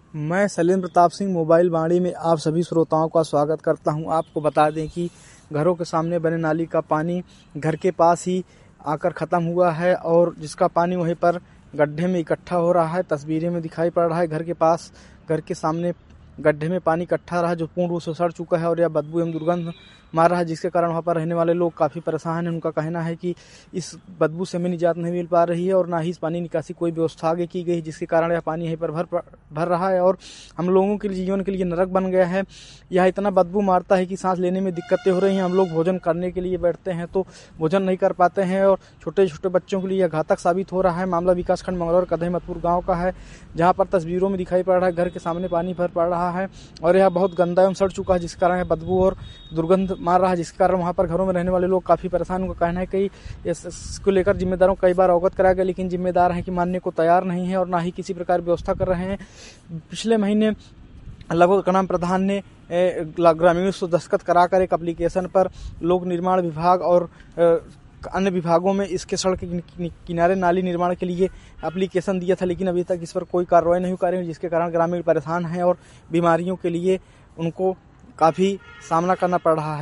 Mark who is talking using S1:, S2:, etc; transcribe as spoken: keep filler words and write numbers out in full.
S1: मैं सलीम प्रताप सिंह मोबाइल वाणी में आप सभी श्रोताओं का स्वागत करता हूं। आपको बता दें कि घरों के सामने बने नाली का पानी घर के पास ही आकर ख़त्म हुआ है और जिसका पानी वहीं पर गड्ढे में इकट्ठा हो रहा है। तस्वीरें में दिखाई पड़ रहा है घर के पास घर के सामने गड्ढे में पानी इकट्ठा रहा जो पूर्ण रूप से सड़ चुका है और यह बदबू एवं दुर्गंध मार रहा है, जिसके कारण वहाँ पर रहने वाले लोग काफ़ी परेशान हैं। उनका कहना है कि इस बदबू से हमें निजात नहीं मिल पा रही है और ना ही इस पानी निकासी कोई व्यवस्था आगे की गई, जिसके कारण यह पानी यहीं पर भर भर रहा है और हम लोगों के लिए जीवन के लिए नरक बन गया है। यह इतना बदबू मारता है कि सांस लेने में दिक्कतें हो रही हैं। हम लोग भोजन करने के लिए बैठते हैं तो भोजन नहीं कर पाते हैं और छोटे छोटे बच्चों के लिए यह घातक साबित हो रहा है। मामला विकासखंड मंगलौर कदहीमतपुर गाँव का है, जहाँ पर तस्वीरों में दिखाई पड़ रहा है घर के सामने पानी भर पड़ रहा है और यह बहुत गंदा एवं सड़ चुका है, जिस कारण बदबू और दुर्गंध मार रहा है, जिसके कारण वहाँ पर घरों में रहने वाले लोग काफ़ी परेशान। उनका कहना है कि इसको लेकर जिम्मेदारों को कई बार अवगत कराया गया, लेकिन जिम्मेदार हैं कि मानने को तैयार नहीं है और ना ही किसी प्रकार व्यवस्था कर रहे हैं। पिछले महीने लगभग ग्राम प्रधान ने ग्रामीणों से दस्तखत कराकर एक एप्लीकेशन पर लोक निर्माण विभाग और अन्य विभागों में इसके सड़क के किनारे नाली निर्माण के लिए एप्लीकेशन दिया था, लेकिन अभी तक इस पर कोई कार्रवाई नहीं कर रही है, जिसके कारण ग्रामीण परेशान हैं और बीमारियों के लिए उनको काफ़ी सामना करना पड़ रहा है।